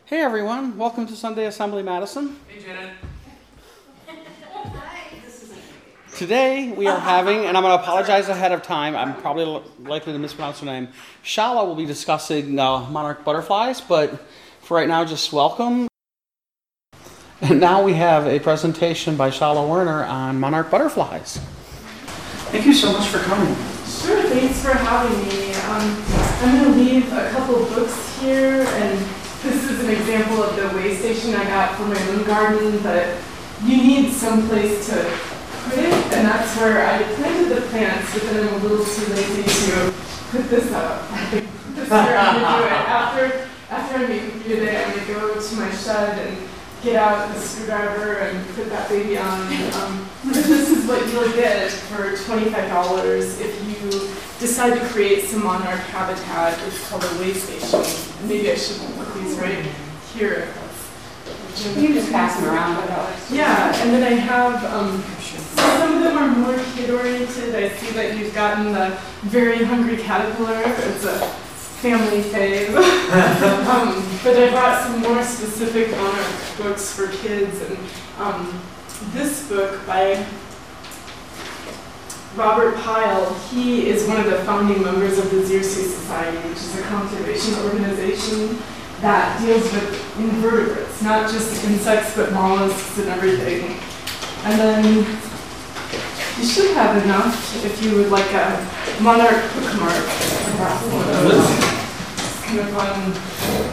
Hey everyone, welcome to Sunday Assembly Madison. Hey Janet. Today we are having, and I'm going to apologize ahead of time, I'm probably likely to mispronounce her name. Shala will be discussing monarch butterflies, but for right now just welcome. And now we have a presentation by Shala Werner on monarch butterflies. Thank you so much for coming. Sure, thanks for having me. I'm going to leave a couple books here, and this is an example of the way station I got for my own garden, but you need some place to put it, and that's where I planted the plants, but then I'm a little too lazy to put this up. This year I'm going to do it. After I make computer day, I'm going to go to my shed and get out the screwdriver and put that baby on. This is what you'll get for $25 if you decide to create some monarch habitat. It's called a way station. Maybe I should put these right here. You can just pass them around. Yeah, and then I have, some of them are more kid-oriented. I see that you've gotten the Very Hungry Caterpillar. It's a family fave. But I brought some more specific monarch books for kids. And this book by Robert Pyle, he is one of the founding members of the Xerces Society, which is a conservation organization that deals with invertebrates, not just insects, but mollusks and everything. And then you should have enough if you would like a monarch bookmark. Kind of fun.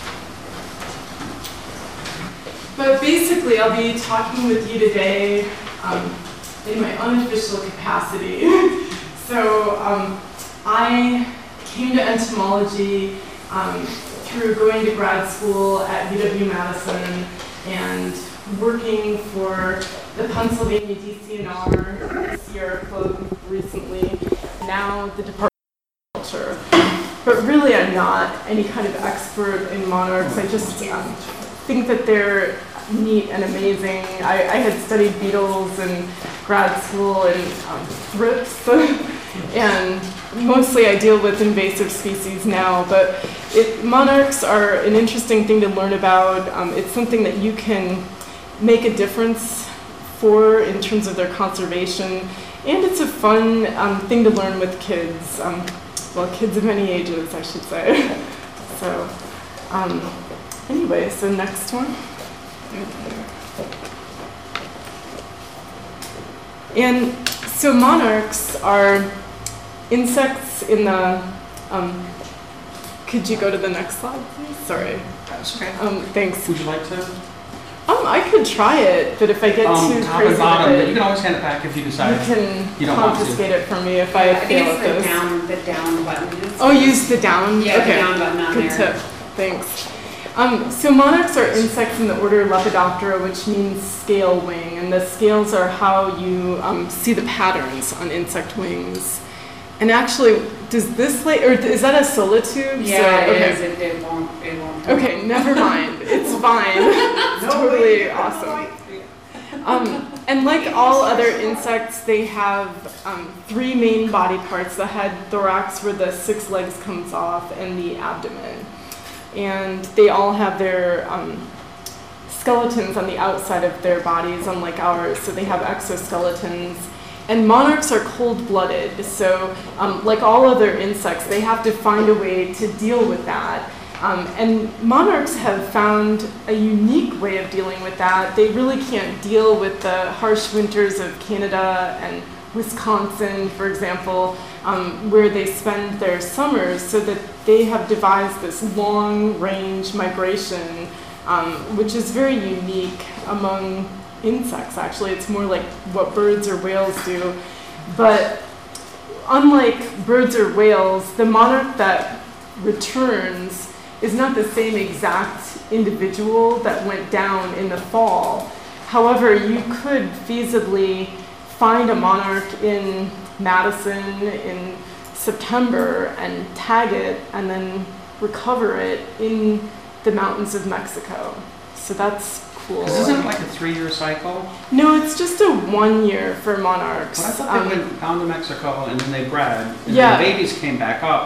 But basically, I'll be talking with you today in my unofficial capacity. So I came to entomology through going to grad school at UW-Madison and working for the Pennsylvania DCNR, Sierra Club recently, now the Department of Culture. But really I'm not any kind of expert in monarchs. I just think that they're neat and amazing. I had studied beetles in grad school and thrips, and mostly I deal with invasive species now, but monarchs are an interesting thing to learn about. It's something that you can make a difference for in terms of their conservation, and it's a fun thing to learn with kids. Well, kids of any ages, I should say. So, anyway, so next one. And so monarchs are insects in the, could you go to the next slide, please? Sorry. That's okay. Thanks. Would you like to? I could try it, but if I get too top crazy and bottom, with but it, you can always hand it back if you decide you don't can want to. confiscate it from me if I fail at this. The down button. Oh, use the down? Yeah, okay. the down button on Good there. tip. Thanks. So monarchs are insects in the order Lepidoptera, which means scale wing, and the scales are how you see the patterns on insect wings. And actually, does this or is that a solitube? Yeah, so, okay. it is. It won't. Okay, never mind. It's fine. It's totally awesome. And like all other insects, they have three main body parts: the head, thorax, where the 6 legs comes off, and the abdomen. And they all have their skeletons on the outside of their bodies, unlike ours, so they have exoskeletons. And monarchs are cold-blooded, so like all other insects, they have to find a way to deal with that. And monarchs have found a unique way of dealing with that. They really can't deal with the harsh winters of Canada and Wisconsin, for example, where they spend their summers, so that they have devised this long-range migration, which is very unique among insects, actually. It's more like what birds or whales do. But unlike birds or whales, the monarch that returns is not the same exact individual that went down in the fall. However, you could feasibly find a monarch in Madison in September and tag it and then recover it in the mountains of Mexico. So that's cool. Isn't it like a 3-year cycle? No, it's just a 1 year for monarchs. But I thought they went down to Mexico and then they bred. And Yeah. the babies came back up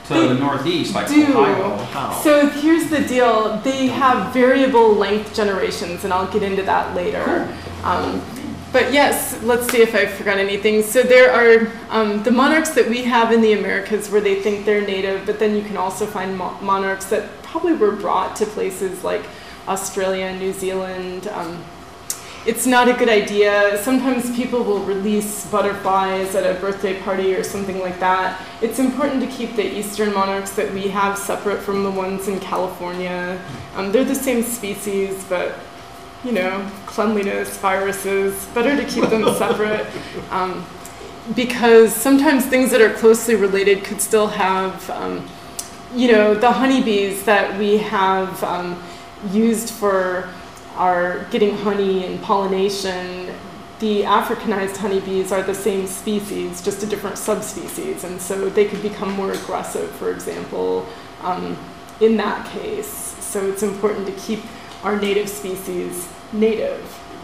to They the northeast, like do. Ohio. How? So here's the deal. They have variable length generations, and I'll get into that later. But yes, let's see if I forgot anything. So there are the monarchs that we have in the Americas where they think they're native, but then you can also find monarchs that probably were brought to places like Australia, New Zealand. It's not a good idea. Sometimes people will release butterflies at a birthday party or something like that. It's important to keep the eastern monarchs that we have separate from the ones in California. They're the same species, but you know, cleanliness, viruses, better to keep them separate. Because sometimes things that are closely related could still have, you know, the honeybees that we have used for are getting honey and pollination. The Africanized honeybees are the same species, just a different subspecies, and so they could become more aggressive, for example, in that case. So it's important to keep our native species native.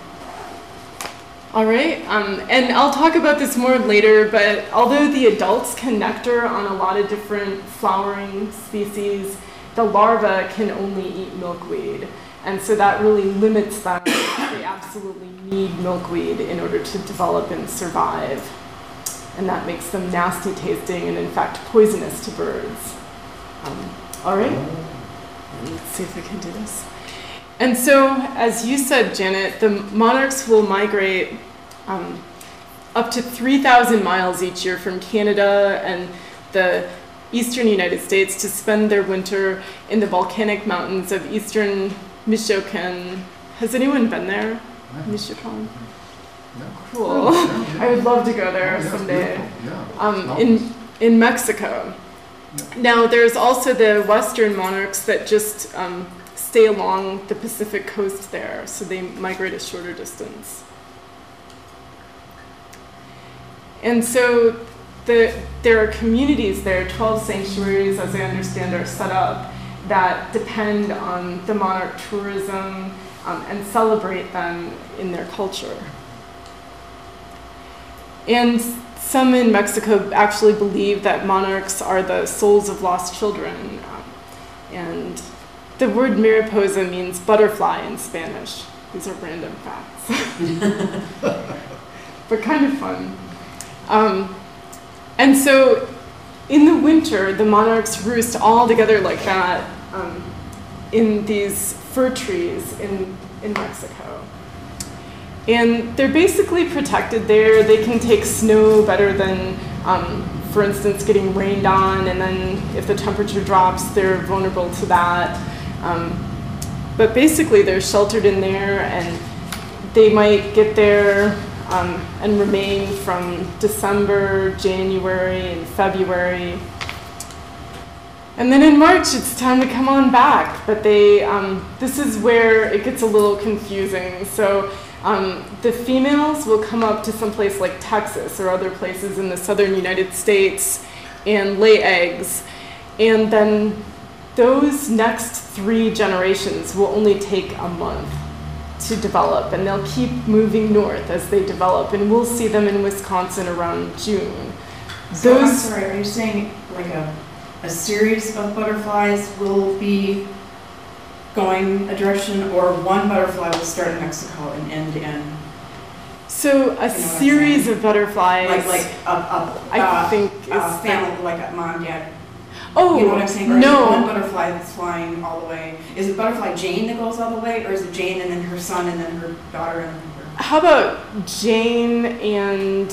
All right, and I'll talk about this more later, but although the adults can nectar on a lot of different flowering species, the larvae can only eat milkweed. And so that really limits them. They absolutely need milkweed in order to develop and survive. And that makes them nasty tasting and in fact poisonous to birds. All right, let's see if I can do this. And so, as you said, Janet, the monarchs will migrate up to 3,000 miles each year from Canada and the eastern United States to spend their winter in the volcanic mountains of eastern Michoacan. Has anyone been there? Michoacan? No. Cool. I would love to go there someday. In Mexico. Now, there's also the western monarchs that just stay along the Pacific coast there, so they migrate a shorter distance. And so there are communities there, 12 sanctuaries, as I understand, are set up that depend on the monarch tourism and celebrate them in their culture. And some in Mexico actually believe that monarchs are the souls of lost children. And the word mariposa means butterfly in Spanish. These are random facts. But kind of fun. And so in the winter, the monarchs roost all together like that in these fir trees in Mexico. And they're basically protected there. They can take snow better than, for instance, getting rained on, and then if the temperature drops, they're vulnerable to that. But basically, they're sheltered in there, and they might get there and remain from December, January, and February. And then in March, it's time to come on back. But this is where it gets a little confusing. So the females will come up to someplace like Texas or other places in the southern United States and lay eggs. And then those next 3 generations will only take a month to develop, and they'll keep moving north as they develop, and we'll see them in Wisconsin around June. So I'm sorry, are you saying like a series of butterflies will be going a direction, or one butterfly will start in Mexico and end in? So a series of butterflies. I think is family, like a mom, dad. Oh, you know what I'm saying? Or no. Is it one butterfly that's flying all the way? Is it butterfly Jane that goes all the way, or is it Jane and then her son and then her daughter and her? How about Jane and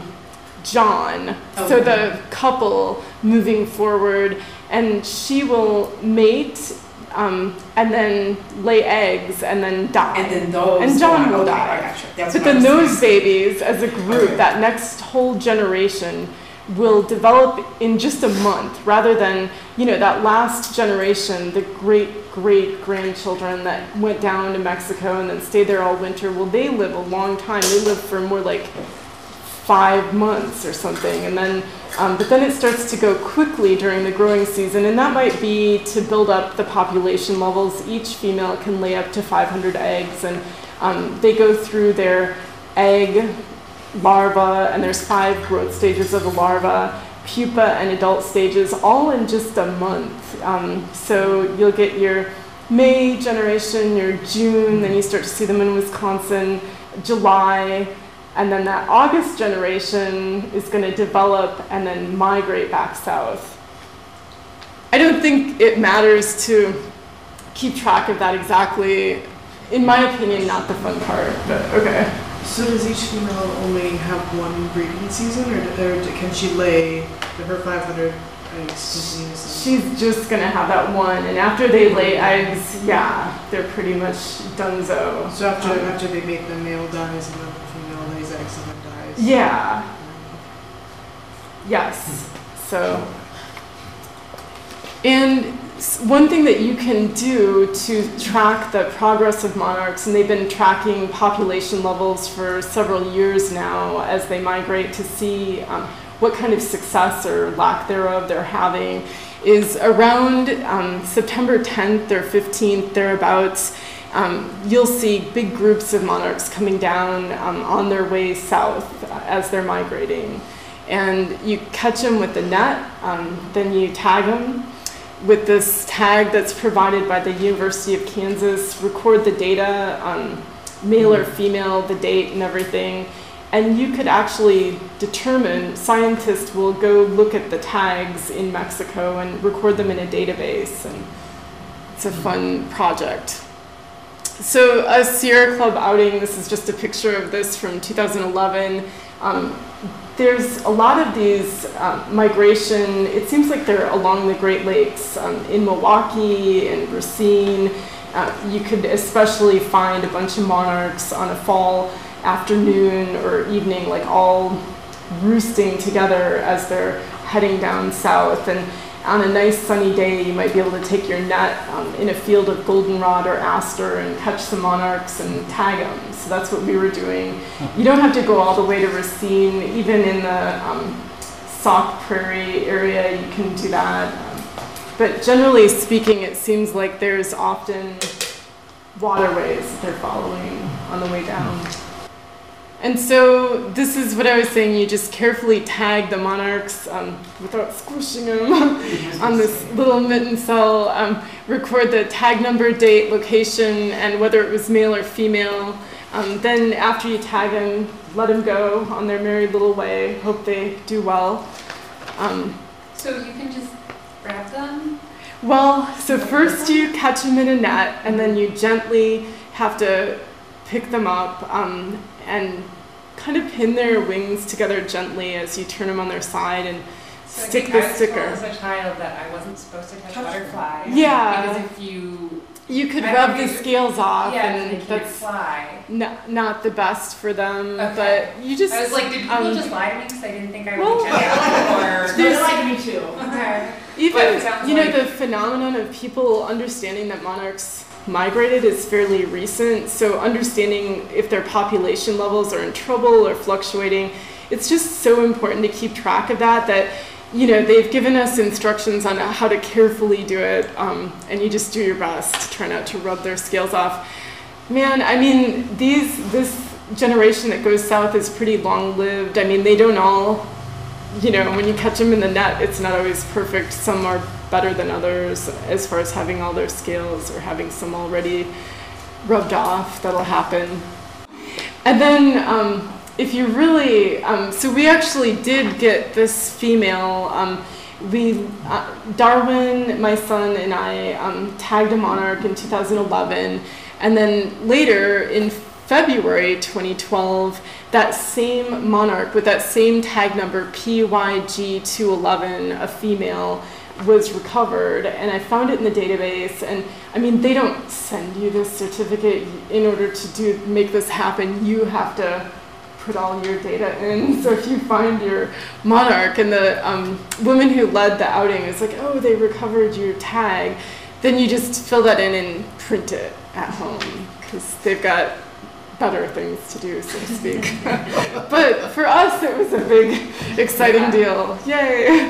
John? Okay. So the couple moving forward, and she will mate and then lay eggs and then die. And then those. And John will okay, die. I gotcha. That's But what I then was those saying. babies, as a group, Okay. that next whole generation will develop in just a month, rather than, you know, that last generation, the great-great-grandchildren that went down to Mexico and then stayed there all winter. Well, they live a long time. They live for more like 5 months or something, and then, but then it starts to go quickly during the growing season, and that might be to build up the population levels. Each female can lay up to 500 eggs, and they go through their egg, larva, and there's 5 growth stages of the larva, pupa and adult stages all in just a month. So you'll get your May generation, your June, then you start to see them in Wisconsin, July, and then that August generation is going to develop and then migrate back south. I don't think it matters to keep track of that exactly. In my opinion, not the fun part, but okay. So does each female only have one breeding season, or can she lay her 500 eggs continuously? She's just gonna have that one, and after they lay eggs, yeah, they're pretty much donezo. So after they mate, the male dies and the female lays eggs and then dies? Yeah. Yes. So, and one thing that you can do to track the progress of monarchs, and they've been tracking population levels for several years now as they migrate to see what kind of success or lack thereof they're having, is around September 10th or 15th, thereabouts, you'll see big groups of monarchs coming down on their way south as they're migrating. And you catch them with the net, then you tag them with this tag that's provided by the University of Kansas, record the data, male or female, the date and everything. And you could actually determine, scientists will go look at the tags in Mexico and record them in a database. And it's a fun project. So a Sierra Club outing, this is just a picture of this from 2011. There's a lot of these migration, it seems like they're along the Great Lakes, in Milwaukee and Racine. You could especially find a bunch of monarchs on a fall afternoon or evening, like all roosting together as they're heading down south. And on a nice sunny day, you might be able to take your net in a field of goldenrod or aster and catch some monarchs and tag them. So that's what we were doing. You don't have to go all the way to Racine. Even in the Sauk Prairie area, you can do that. But generally speaking, it seems like there's often waterways that they're following on the way down. And so this is what I was saying, you just carefully tag the monarchs without squishing them on this little mitten cell, record the tag number, date, location, and whether it was male or female. Then after you tag them, let them go on their merry little way, hope they do well. So you can just grab them? Well, so first you catch them in a net, and then you gently have to pick them up and kind of pin their wings together gently as you turn them on their side and So stick I the think sticker. I was told as a child that I wasn't supposed to touch butterflies. Yeah. Because if You could I rub don't the think- scales off, yeah, and they can't that's fly. not the best for them. Okay. But you just I was like, did people just lie to me because I didn't think I would well, be touched? Or They like me too. okay. But even it sounds like- the phenomenon of people understanding that monarchs migrated is fairly recent. So understanding if their population levels are in trouble or fluctuating, it's just so important to keep track of that. They've given us instructions on how to carefully do it, and you just do your best to try not to rub their scales off. Man, I mean, this generation that goes south is pretty long-lived. I mean, they don't all, when you catch them in the net, it's not always perfect. Some are better than others as far as having all their scales or having some already rubbed off. That'll happen. And then, if you really, so we actually did get this female, Darwin, my son, and I tagged a monarch in 2011, and then later in February 2012, that same monarch with that same tag number, PYG211, a female, was recovered, and I found it in the database. And I mean, they don't send you this certificate in order to make this happen. You have to put all your data in. So if you find your monarch, and the woman who led the outing is like, oh, they recovered your tag, then you just fill that in and print it at home, because they've got better things to do, so to speak. But for us, it was a big, exciting deal. Yay!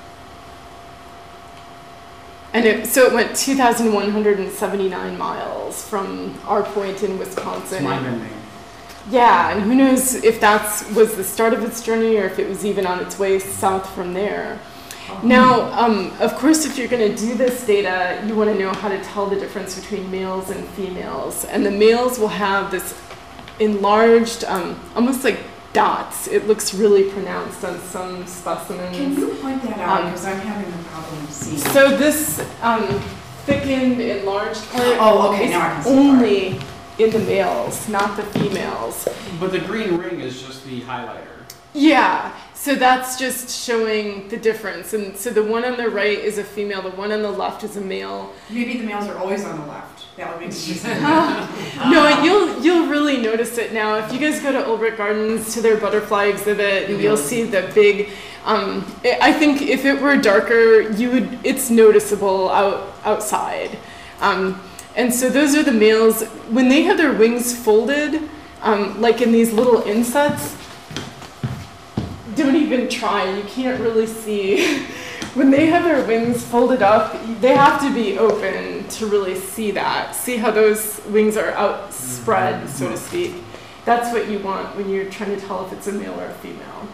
And so it went 2,179 miles from our point in Wisconsin. It's mind-bending. Yeah, and who knows if that was the start of its journey or if it was even on its way south from there. Now, of course, if you're going to do this data, you want to know how to tell the difference between males and females. And the males will have this enlarged, almost like dots. It looks really pronounced on some specimens. Can you point that out? Because I'm having a problem seeing. So this thickened, enlarged part Oh, okay, now I can is see only in the males, not the females. But the green ring is just the highlighter. Yeah, so that's just showing the difference. And so the one on the right is a female, the one on the left is a male. Maybe the males are always on the left. That would make sense. No, you'll really notice it now. If you guys go to Ulbrich Gardens to their butterfly exhibit, you'll see the big. I think if it were darker, it's noticeable outside. And so those are the males. When they have their wings folded, like in these little insets, don't even try, you can't really see. When they have their wings folded up, they have to be open to really see that. See how those wings are outspread, so to speak. That's what you want when you're trying to tell if it's a male or a female.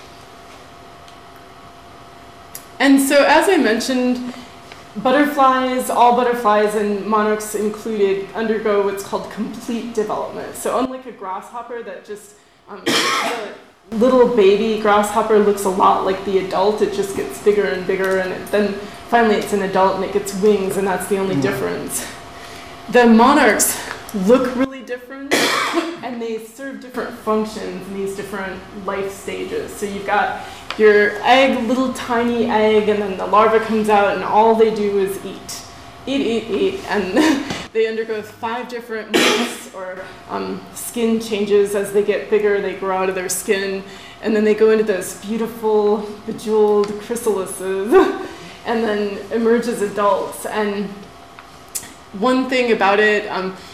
And so as I mentioned, butterflies, all butterflies and monarchs included, undergo what's called complete development. So unlike a grasshopper that just, the little baby grasshopper looks a lot like the adult, it just gets bigger and bigger, and then finally it's an adult and it gets wings, and that's the only difference. The monarchs look really different, and they serve different functions in these different life stages. So you've got your egg, little tiny egg, and then the larva comes out, and all they do is eat. Eat, and they undergo 5 different molts or skin changes. As they get bigger, they grow out of their skin, and then they go into those beautiful, bejeweled chrysalises, and then emerge as adults. And one thing about it,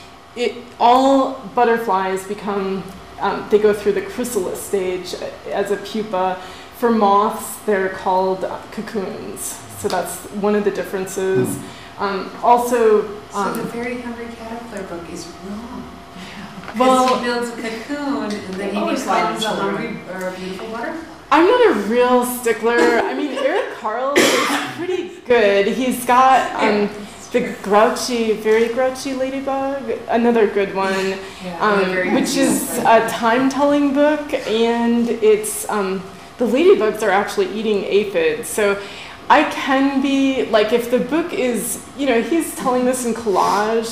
all butterflies become, they go through the chrysalis stage as a pupa. For moths, they're called cocoons. So that's one of the differences. So the Very Hungry Caterpillar book is wrong. Well, Because he builds a cocoon and then he always lie to becomes a children. hungry or a beautiful butterfly. I'm not a real stickler. I mean, Eric Carle is pretty good. He's got the very grouchy ladybug, another good one, which is a time-telling book, and it's the ladybugs are actually eating aphids. So I can be, like, if the book is, he's telling this in collage,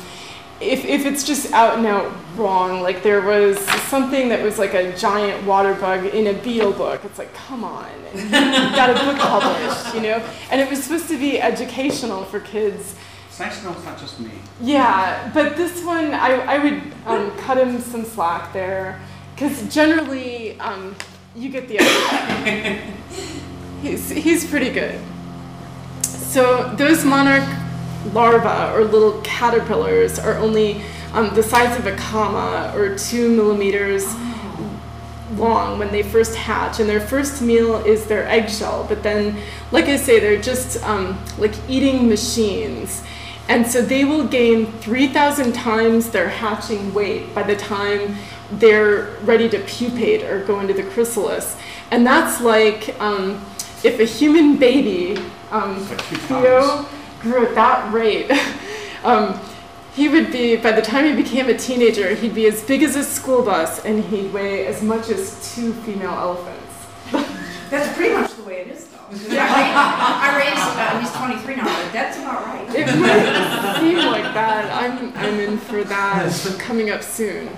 if it's just out and out wrong, like there was something that was like a giant water bug in a beetle book, it's like, come on, and you got a book published, And it was supposed to be educational for kids. It's nice to know it's not just me. Yeah, but this one, I would cut him some slack there, because generally, you get the idea. He's pretty good. So those monarch larvae, or little caterpillars, are only the size of a comma, or 2 millimeters long when they first hatch, and their first meal is their eggshell. But then, like I say, they're just like eating machines. And so they will gain 3,000 times their hatching weight by the time they're ready to pupate or go into the chrysalis. And that's like if a human baby, Theo, grew at that rate, he would be, by the time he became a teenager, he'd be as big as a school bus, and he'd weigh as much as 2 female elephants. That's pretty much the way it is, though. I raised, he's 23 now, but that's about right. It might seem like that. I'm in for that coming up soon.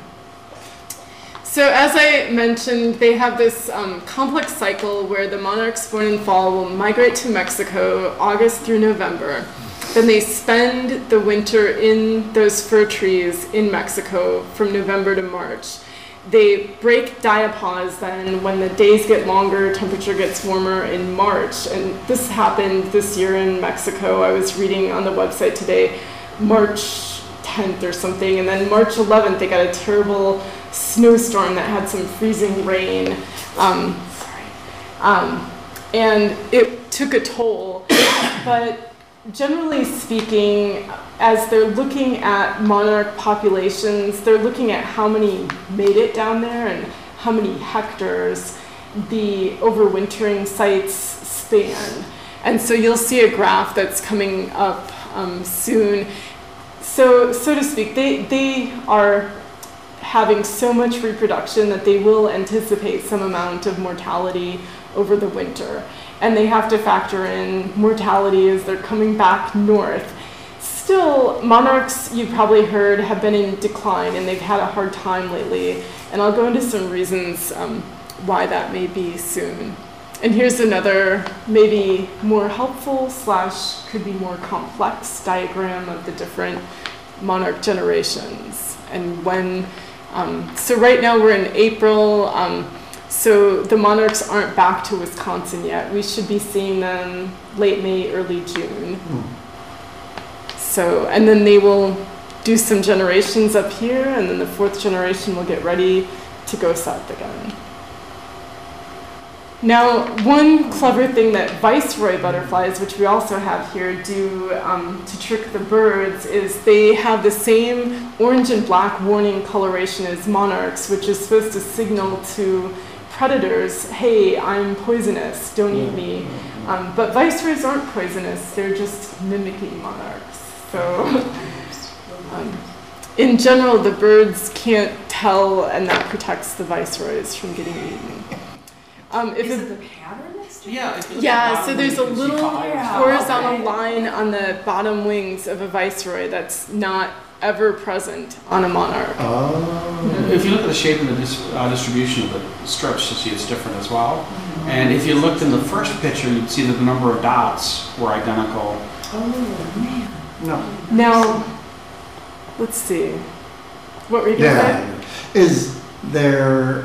So as I mentioned, they have this complex cycle where the monarchs born in fall will migrate to Mexico August through November. Then they spend the winter in those fir trees in Mexico from November to March. They break diapause then when the days get longer, temperature gets warmer in March. And this happened this year in Mexico. I was reading on the website today, March 10th or something. And then March 11th, they got a terrible snowstorm that had some freezing rain. And it took a toll. But generally speaking, as they're looking at monarch populations, they're looking at how many made it down there and how many hectares the overwintering sites span. And so you'll see a graph that's coming up soon. So to speak, they are having so much reproduction that they will anticipate some amount of mortality over the winter. And they have to factor in mortality as they're coming back north. Still, monarchs, you've probably heard, have been in decline and they've had a hard time lately. And I'll go into some reasons why that may be soon. And here's another maybe more helpful / could be more complex diagram of the different monarch generations. And when, so right now we're in April, so the monarchs aren't back to Wisconsin yet. We should be seeing them late May, early June. So, and then they will do some generations up here, and then the 4th generation will get ready to go south again. Now, one clever thing that viceroy butterflies, which we also have here, do to trick the birds is they have the same orange and black warning coloration as monarchs, which is supposed to signal to predators, hey, I'm poisonous, don't eat me. But viceroys aren't poisonous, they're just mimicking monarchs. So in general, the birds can't tell, and that protects the viceroys from getting eaten. Is it the pattern that's different? Yeah. If you look at the Yeah, bottom so wing, there's a you can see little fires. horizontal okay. line on the bottom wings of a viceroy that's not ever present on a monarch. If you look at the shape and the distribution of the strips, you'll see it's different as well. And if you looked in the first picture, you'd see that the number of dots were identical. Oh, man. No. Now, let's see. What were you going to say? Yeah. Is there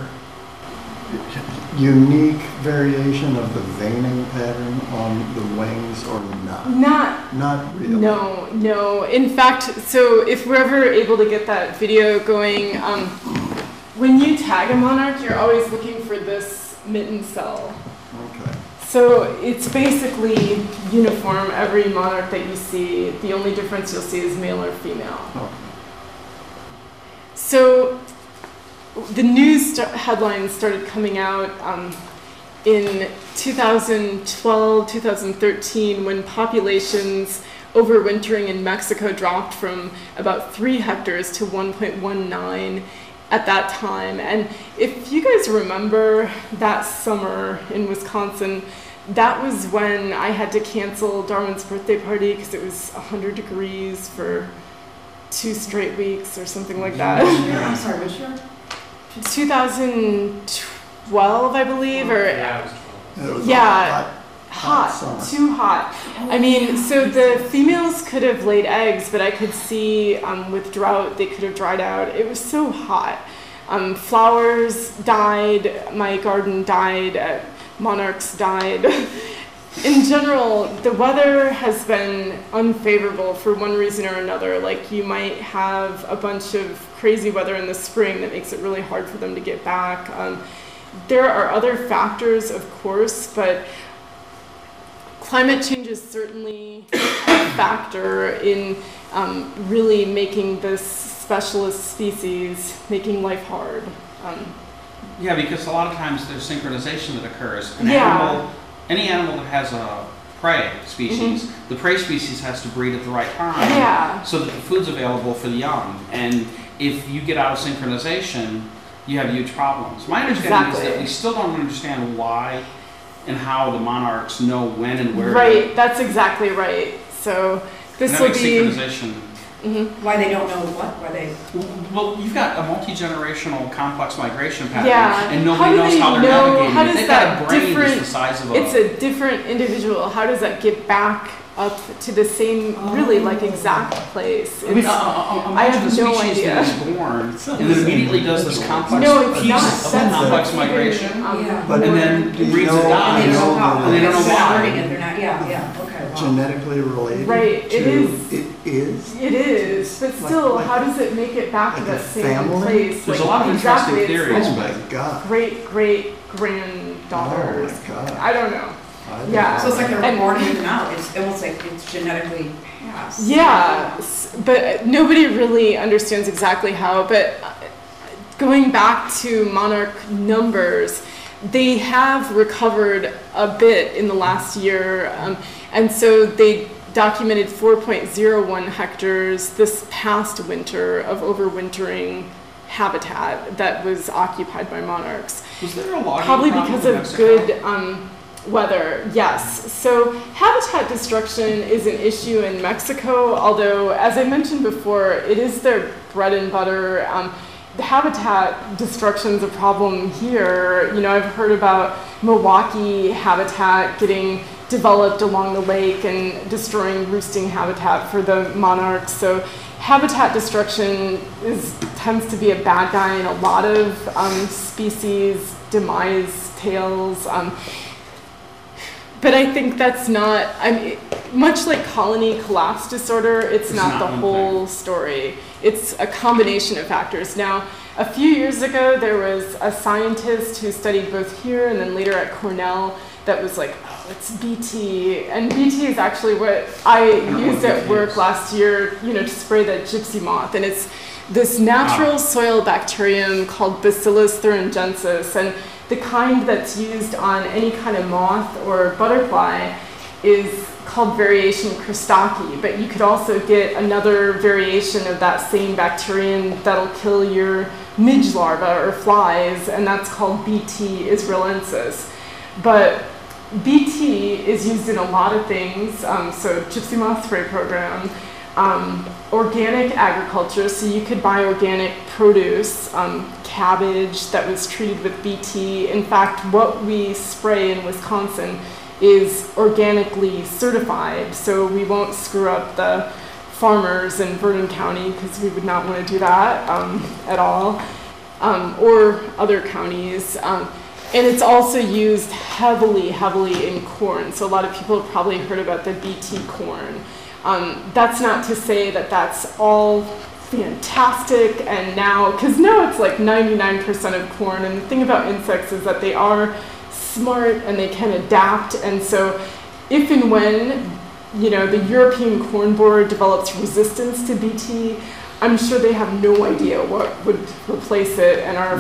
unique variation of the veining pattern on the wings or not? Not really. No. In fact, so if we're ever able to get that video going, when you tag a monarch, you're always looking for this mitten cell. Okay. So it's basically uniform, every monarch that you see. The only difference you'll see is male or female. Okay. So the news headlines started coming out in 2012, 2013, when populations overwintering in Mexico dropped from about 3 hectares to 1.19 at that time. And if you guys remember that summer in Wisconsin, that was when I had to cancel Darwin's birthday party because it was 100 degrees for 2 straight weeks or something like that. I'm sorry, which year? 2012, I believe, or It was Yeah. hot summer. too hot. I mean, so the females could have laid eggs, but I could see with drought they could have dried out. It was so hot. Flowers died, my garden died, monarchs died. In general, the weather has been unfavorable for one reason or another. Like, you might have a bunch of crazy weather in the spring that makes it really hard for them to get back. There are other factors, of course, but climate change is certainly a factor in really making this specialist species, making life hard. Yeah, because a lot of times there's synchronization that occurs. Any animal that has a prey species, the prey species has to breed at the right time so that the food's available for the young. And if you get out of synchronization, you have huge problems. My understanding is that we still don't understand why and how the monarchs know when and where. Right, that's exactly right. So this will be synchronization. Why they don't know what? Why they? Well, you've got a multi-generational complex migration pattern, Yeah. and nobody knows how they're navigating. How does They've that got a brain different? that's the size of It's a different individual. How does that get back up to the same, really like exact place? I mean, It's- imagine I have a no species idea. that is born and then immediately does this complex No, it's piece not. of That's complex the- migration, Yeah. But and then do you breeds know- and dies. And they don't know how. And they don't know They're not why. learning it. They're not. Yeah. Okay. Wow. Genetically related Right, to it is. It is. It is, but still, Like- how does it make it back to like a that same family? place? There's a lot of interesting exactly, it's theories, Oh like my God. great granddaughter. Oh my God. I don't know. Yeah. So it's like they're And- born with it now. It's almost like it's genetically passed. Yeah, but nobody really understands exactly how. But going back to monarch numbers, they have recovered a bit in the last year. And so they documented 4.01 hectares this past winter of overwintering habitat that was occupied by monarchs. Was there a logging Probably problem because in of Mexico? good weather, yes. So habitat destruction is an issue in Mexico, although, as I mentioned before, it is their bread and butter. The habitat destruction is a problem here. You know, I've heard about Milwaukee habitat getting developed along the lake and destroying roosting habitat for the monarchs. So habitat destruction tends to be a bad guy in a lot of species demise tales. But I think that's not, I mean, much like colony collapse disorder, it's not the one whole story. It's a combination of factors. Now, a few years ago, there was a scientist who studied both here and then later at Cornell that was like, oh, it's BT. And BT is actually what I used at work last year, you know, to spray the gypsy moth. And it's this natural soil bacterium called Bacillus thuringiensis. And the kind that's used on any kind of moth or butterfly is called variation Christaki, but you could also get another variation of that same bacterium that'll kill your midge larvae or flies, and that's called BT israelensis. But BT is used in a lot of things, so gypsy moth spray program, organic agriculture, so you could buy organic produce, cabbage that was treated with BT. In fact, what we spray in Wisconsin is organically certified, so we won't screw up the farmers in Vernon County because we would not want to do that at all, or other counties. And it's also used heavily in corn, so a lot of people have probably heard about the BT corn. That's not to say that that's all fantastic and now, because now it's like 99% of corn, and the thing about insects is that they are smart and they can adapt, and so if and when, you know, the European Corn Board develops resistance to BT, I'm sure they have no idea what would replace it, and our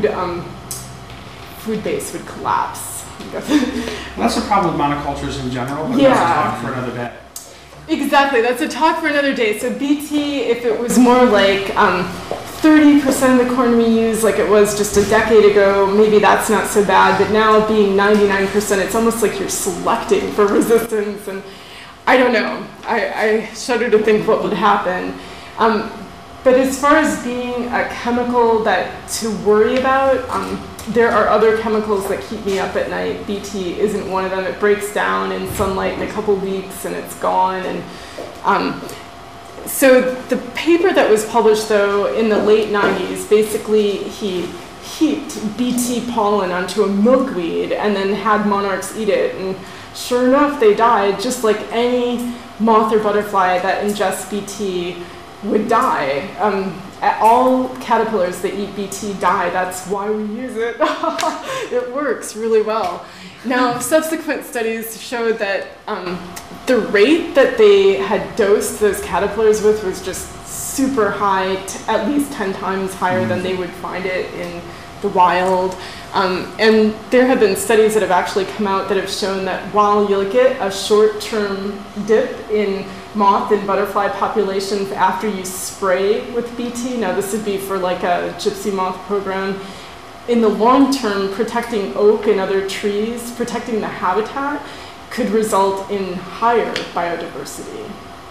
food base would collapse. That's the problem with monocultures in general, but Yeah. that's a talk for another day. Exactly, that's a talk for another day. So BT, if it was more like 30% of the corn we use like it was just a decade ago, maybe that's not so bad, but now being 99%, it's almost like you're selecting for resistance, and I don't know. I shudder to think what would happen. But as far as being a chemical that to worry about, there are other chemicals that keep me up at night. BT isn't one of them. It breaks down in sunlight in a couple weeks and it's gone. And so the paper that was published, though, in the late 90s, basically he heaped BT pollen onto a milkweed and then had monarchs eat it. And sure enough, they died, just like any moth or butterfly that ingests BT would die. All caterpillars that eat BT die. That's why we use it. It works really well. Now, subsequent studies showed that the rate that they had dosed those caterpillars with was just super high, at least 10 times higher than they would find it in the wild. And there have been studies that have actually come out that have shown that while you'll get a short-term dip in moth and butterfly populations after you spray with BT, now this would be for like a gypsy moth program, in the long term, protecting oak and other trees, protecting the habitat, could result in higher biodiversity.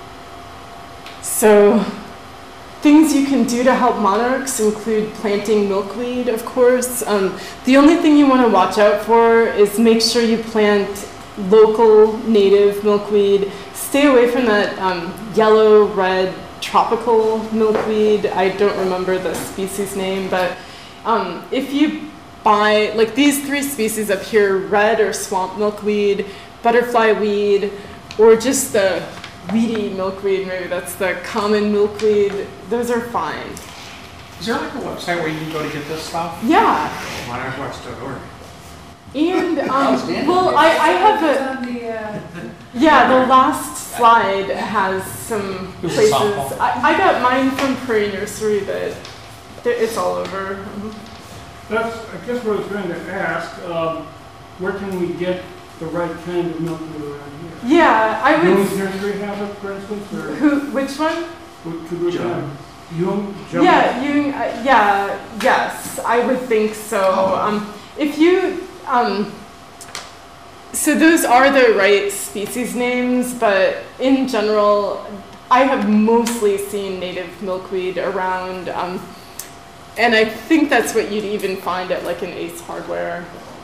So things you can do to help monarchs include planting milkweed, of course. The only thing you want to watch out for is make sure you plant local native milkweed. Stay away from that yellow, red, tropical milkweed. I don't remember the species name, but if you buy, like these 3 species up here, red or swamp milkweed, butterfly weed, or just the weedy milkweed, maybe that's the common milkweed, those are fine. Is there like a website where you can go to get this stuff? Yeah. Monarchwatch.org. And Outstanding. well, I have It's a on the, yeah. The last slide has some It was a places. softball. I got mine from Prairie Nursery, but it's all over. That's, I guess what I was going to ask, where can we get the right kind of milkweed around here? Yeah, I Young's would. Nursery have it, for instance, or Which one? could we have Young? Yeah, yes, I would think so. If you, so those are the right species names, but in general, I have mostly seen native milkweed around, and I think that's what you'd even find at like an Ace Hardware.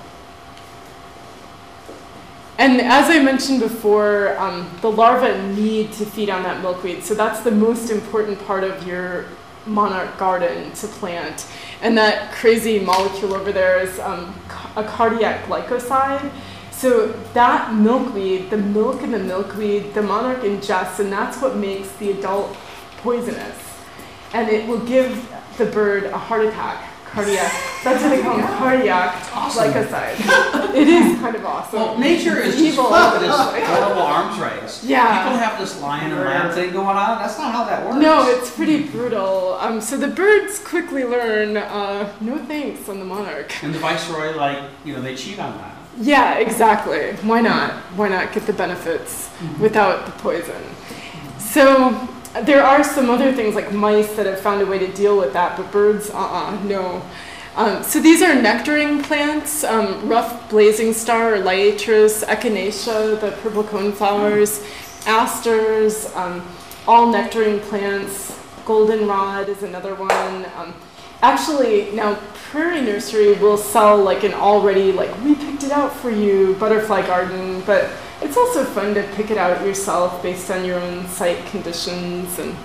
And as I mentioned before, the larvae need to feed on that milkweed, so that's the most important part of your monarch garden to plant. And that crazy molecule over there is a cardiac glycoside. So that milkweed, the milk in the milkweed, the monarch ingests, and that's what makes the adult poisonous. And it will give the bird a heart attack. Cardiac, that's what they call them, cardiac glycoside. It is kind of awesome. Well, nature is just Evil. full of this horrible arms race. Yeah. People have this lion and lamb thing going on. That's not how that works. No, it's pretty brutal. So the birds quickly learn, no thanks on the monarch. And the viceroy, they cheat on that. Yeah, exactly. Why not? Why not get the benefits without the poison? So there are some other things like mice that have found a way to deal with that, but birds, no. So these are nectaring plants, rough blazing star or liatris, echinacea, the purple coneflowers, asters, all nectaring plants. Goldenrod is another one. Actually, now Prairie Nursery will sell like an already, we picked it out for you, butterfly garden, but it's also fun to pick it out yourself based on your own site conditions and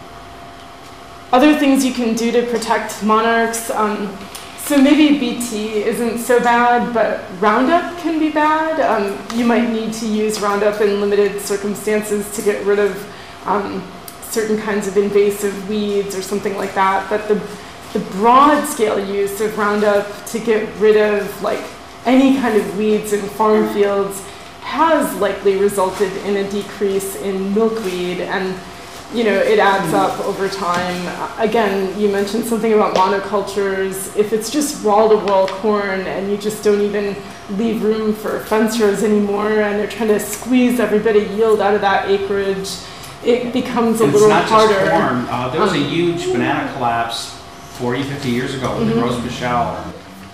other things you can do to protect monarchs. So maybe BT isn't so bad, but Roundup can be bad. You might need to use Roundup in limited circumstances to get rid of certain kinds of invasive weeds or something like that. But the broad scale use of Roundup to get rid of any kind of weeds in farm fields has likely resulted in a decrease in milkweed, and it adds up over time. Again, you mentioned something about monocultures. If it's just wall-to-wall corn and you just don't even leave room for fence rows anymore and they're trying to squeeze every bit of yield out of that acreage, it becomes a little harder. It's not just corn. There was a huge banana collapse 40, 50 years ago with the Gros Michel.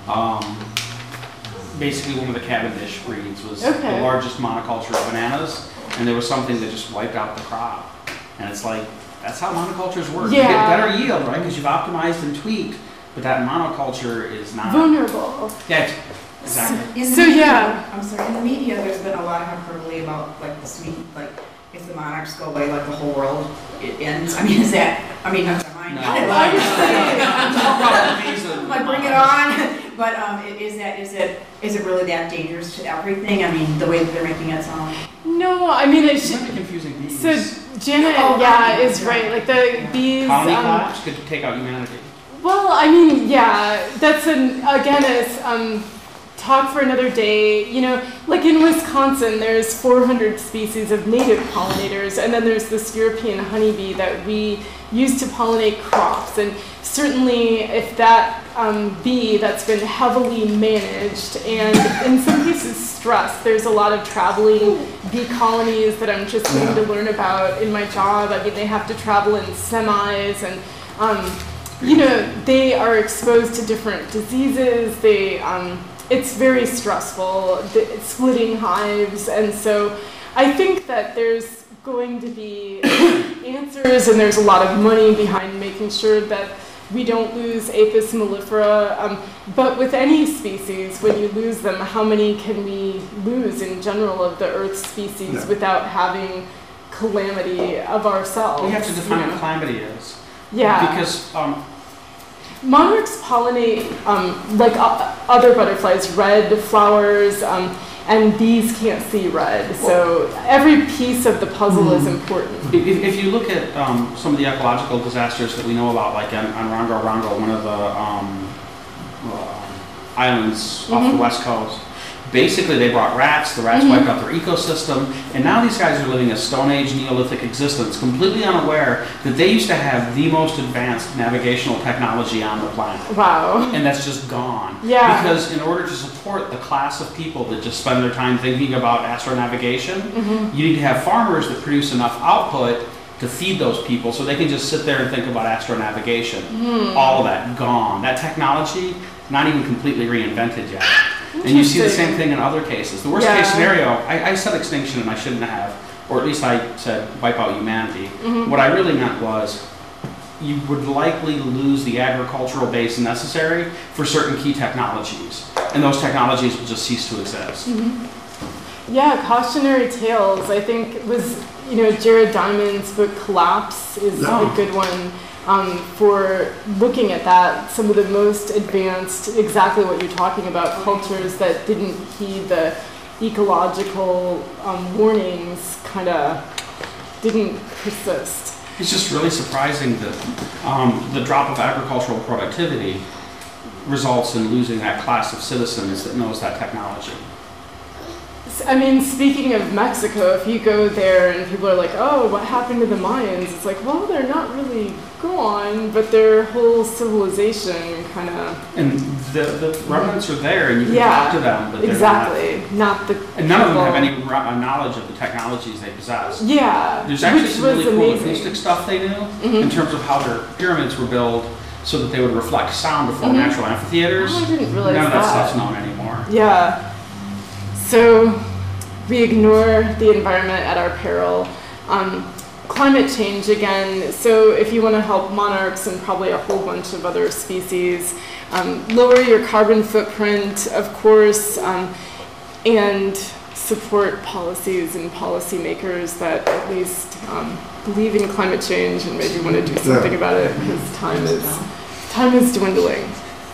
Basically, one of the Cavendish breeds was the largest monoculture of bananas, and there was something that just wiped out the crop. And it's that's how monocultures work. Yeah. You get better yield, right? Because you've optimized and tweaked, but that monoculture is not vulnerable. Yeah, exactly. I'm sorry. In the media, there's been a lot of hyperbole about the sweet, if the monarchs go away, the whole world it ends. I mean, that's not mine. No. Bring it on. But is it really that dangerous to everything? I mean, the way that they're making it sound. No, I mean It's not confusing bees. So Janet, is right. The bees. Colony collapse could take out humanity. Well, I mean, that's a talk for another day. In Wisconsin, there's 400 species of native pollinators, and then there's this European honeybee that we use to pollinate crops. And certainly, if that bee that's been heavily managed and in some cases stressed, there's a lot of traveling bee colonies that I'm just getting to learn about in my job. I mean, they have to travel in semis and they are exposed to different diseases. It's very stressful, splitting hives, and so I think that there's going to be answers, and there's a lot of money behind making sure that we don't lose Apis mellifera. But with any species, when you lose them, how many can we lose in general of the Earth species without having calamity of ourselves? We have to define what calamity is. Yeah. Because monarchs pollinate, other butterflies, red flowers, and bees can't see red. So every piece of the puzzle is important. if you look at some of the ecological disasters that we know about, like on Rongo Rongo, one of the islands off the west coast, basically they brought rats, the rats wiped out their ecosystem, and now these guys are living a Stone Age Neolithic existence, completely unaware that they used to have the most advanced navigational technology on the planet. Wow. And that's just gone. Yeah. Because in order to support the class of people that just spend their time thinking about astronavigation, you need to have farmers that produce enough output to feed those people so they can just sit there and think about astronavigation. All of that gone. That technology, not even completely reinvented yet. And you see the same thing in other cases. The worst case scenario, I said extinction and I shouldn't have, or at least I said wipe out humanity. What I really meant was you would likely lose the agricultural base necessary for certain key technologies. And those technologies will just cease to exist. Yeah, Cautionary Tales, I think was, Jared Diamond's book Collapse is a good one. For looking at that, some of the most advanced, exactly what you're talking about, cultures that didn't heed the ecological warnings kind of didn't persist. It's just really surprising that the drop of agricultural productivity results in losing that class of citizens that knows that technology. I mean, speaking of Mexico, if you go there and people are like, oh, what happened to the Mayans? It's like, well, they're not really gone, but their whole civilization kind of... And the remnants are there, and you can talk to them, but they're not the... And none of them have any knowledge of the technologies they possess. Yeah, there's actually some really cool acoustic stuff they knew in terms of how their pyramids were built so that they would reflect sound before natural amphitheaters. Oh, I didn't realize None of that stuff's known anymore. Yeah. So we ignore the environment at our peril. Climate change again. So if you want to help monarchs and probably a whole bunch of other species, lower your carbon footprint, of course, and support policies and policymakers that at least believe in climate change and maybe want to do something about it because time is dwindling.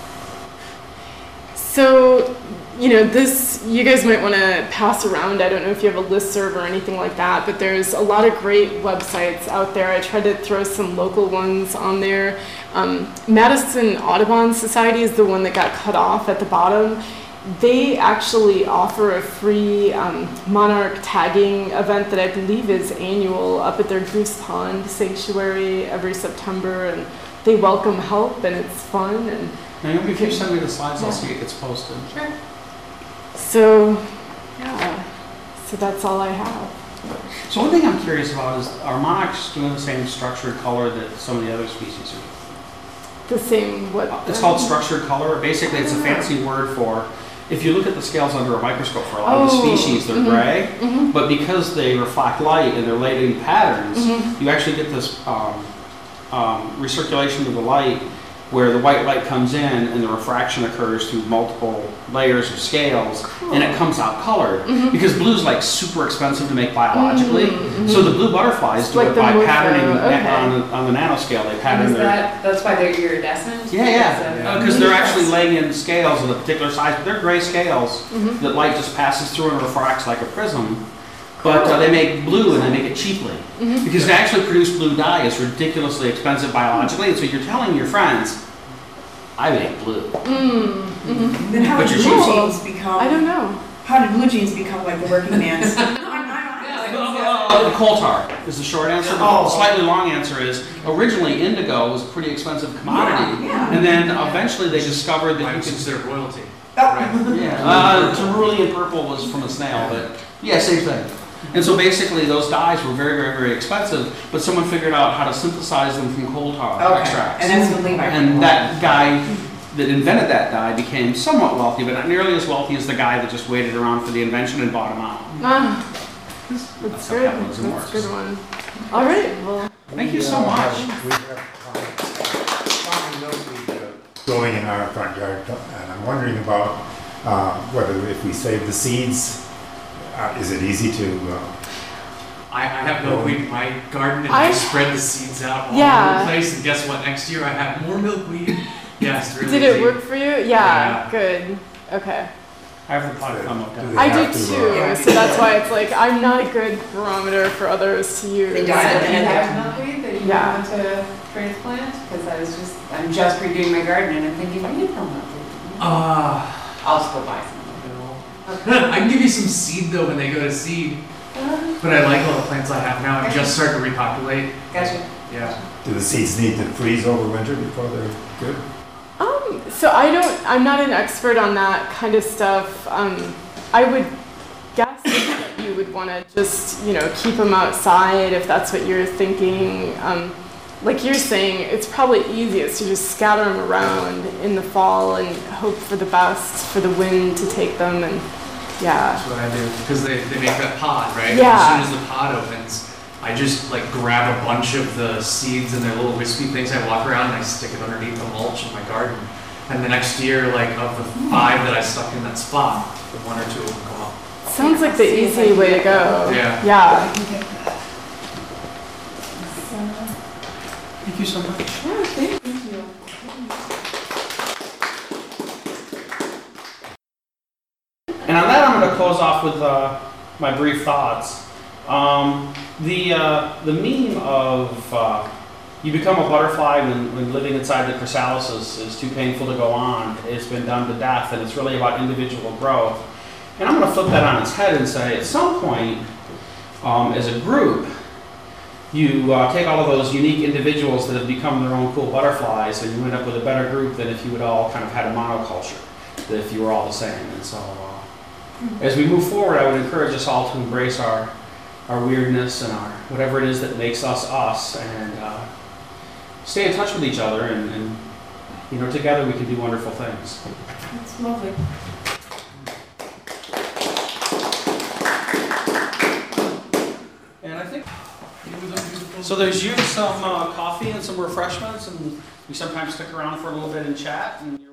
So, you guys might want to pass around. I don't know if you have a listserv or anything like that, but there's a lot of great websites out there. I tried to throw some local ones on there. Madison Audubon Society is the one that got cut off at the bottom. They actually offer a free monarch tagging event that I believe is annual up at their Goose Pond Sanctuary every September, and they welcome help and it's fun. And Naomi, if you send me the slides, I'll see it gets posted. Sure. So, so that's all I have. So one thing I'm curious about is, are monarchs doing the same structured color that some of the other species are? The same what? It's called structured color. Basically, it's a fancy word for, if you look at the scales under a microscope for a lot of the species, they're gray, but because they reflect light and they're laid in patterns, you actually get this recirculation of the light where the white light comes in and the refraction occurs through multiple layers of scales, and it comes out colored. Because blue's like super expensive to make biologically, so the blue butterflies do it by patterning on the nanoscale. They pattern That's why they're iridescent? Yeah. Because they're actually laying in scales of a particular size, but they're gray scales that light just passes through and refracts like a prism. But they make blue and they make it cheaply. Because to actually produce blue dye is ridiculously expensive biologically, and so you're telling your friends, I make blue. Then how did blue jeans become? I don't know. How did blue jeans become like the working man's? Coal tar is the short answer. The slightly long answer is originally indigo was a pretty expensive commodity, and then eventually they discovered that you could consider royalty. Cerulean purple was from a snail, but yeah, same thing. And so basically those dyes were very, very, very expensive, but someone figured out how to synthesize them from coal tar extracts. And that's when Levi. And that guy that invented that dye became somewhat wealthy, but not nearly as wealthy as the guy that just waited around for the invention and bought him out. That's good. That's a good one. All right. Well, thank you so much. We have growing in our front yard, and I'm wondering about whether if we save the seeds, is it easy to... I have milkweed in my garden, and I spread the seeds out all over the place, and guess what? Next year I have more milkweed. Yes, really. Did it work for you? Yeah. Good. Okay. I have the pot come up. I do too, so that's why it's like I'm not a good barometer for others to use. They died at the end of milkweed that you want to transplant? Because I'm just redoing my garden and I'm thinking, I need no milkweed. I'll just go buy some. I can give you some seed though when they go to seed. But I like all the plants I have now. I'm just starting to repopulate. Gotcha. Yeah. Do the seeds need to freeze over winter before they're good? So I'm not an expert on that kind of stuff. I would guess that you would want to just, keep them outside if that's what you're thinking. Like you're saying, it's probably easiest to just scatter them around in the fall and hope for the best, for the wind to take them, and yeah. That's what I do, because they make that pod, right? Yeah. As soon as the pod opens, I just like grab a bunch of the seeds and their little wispy things. I walk around and I stick it underneath the mulch in my garden. And the next year, like of the 5 that I stuck in that spot, the 1 or 2 will come up. Sounds like the easy way to go. Yeah. Yeah. Thank you so much. Yeah, thank you. And on that, I'm going to close off with my brief thoughts. The meme of you become a butterfly when living inside the chrysalis is too painful to go on. It's been done to death, and it's really about individual growth. And I'm going to flip that on its head and say, at some point, as a group, you take all of those unique individuals that have become their own cool butterflies, and you end up with a better group than if you had all kind of had a monoculture, that if you were all the same. And so, as we move forward, I would encourage us all to embrace our weirdness and our whatever it is that makes us us, and stay in touch with each other, and together we can do wonderful things. That's lovely. And I think so. There's usually some coffee and some refreshments, and we sometimes stick around for a little bit and chat. And